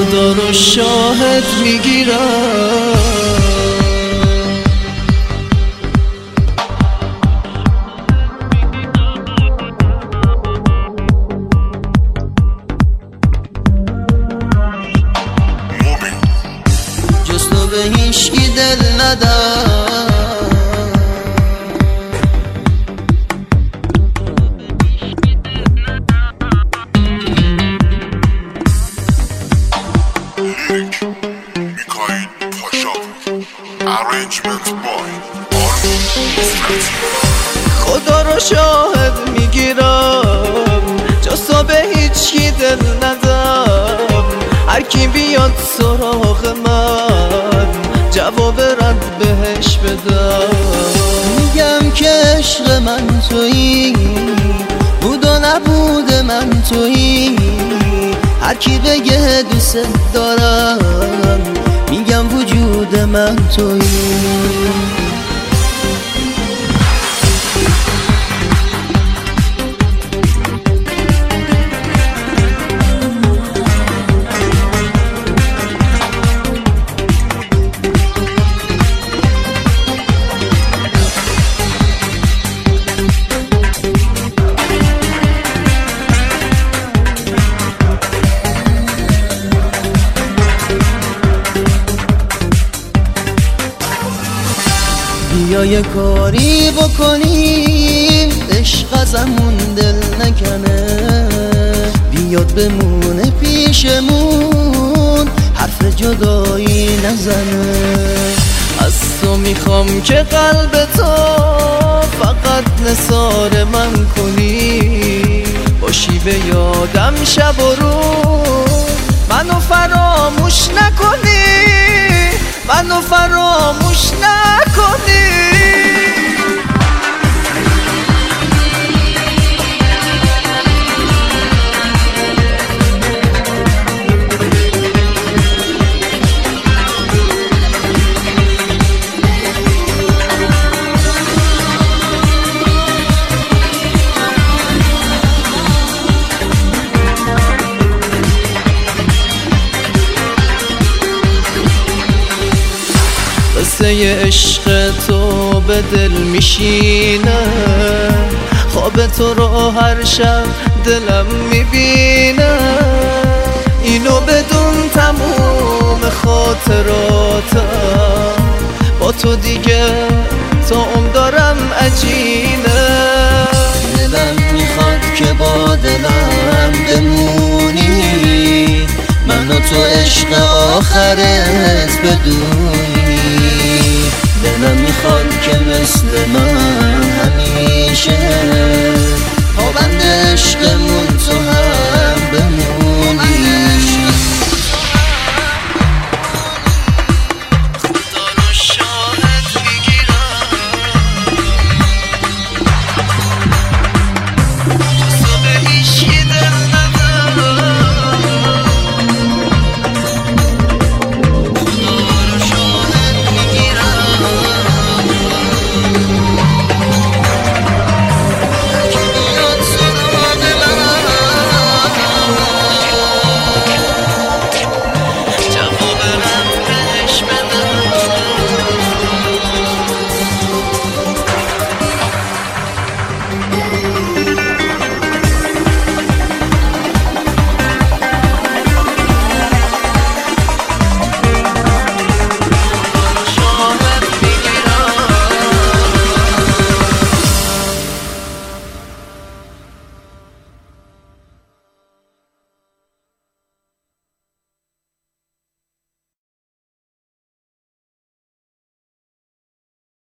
خدا رو شاهد میگیرم. جز تو به هیچکی دل ندم، خدا رو شاهد میگیرم، جز تو به هیچکی دل ندم. هر کی بیاد سراغ من جواب رد بهش بدم. میگم که عشق من تویی، بود و نبود من تویی. هر کی بگه دوست دارم میگم وجود من تویی. بیا یه کاری بکنیم عشق ازمون دل نکنه، بیاد بمونه پیشمون حرف جدایی نزنه. از تو میخوام که قلب تو فقط نثار من کنی، باشی به یادم شب و روز، منو فراموش نکنی، منو فراموش نکنی. قصه عشق تو به دل میشینه، خواب تو رو هر شب دلم میبینه. اینو بدون تموم خاطراتم، با تو دیگه تا عمر دارم عجینه. دلم میخواد که با دلم بمونی، من و تو عشق آخرت بدونی. دلم میخواد که مثل من همیشه پابند عشقمون